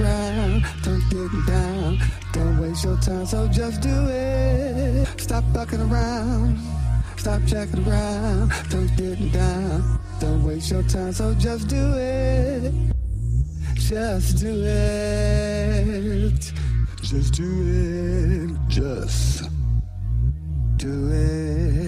around, don't get down. Don't waste your time, so just do it. Stop fucking around, stop checking around, don't get down. Don't waste your time, so just do it. Just do it. Just do it. Just do it.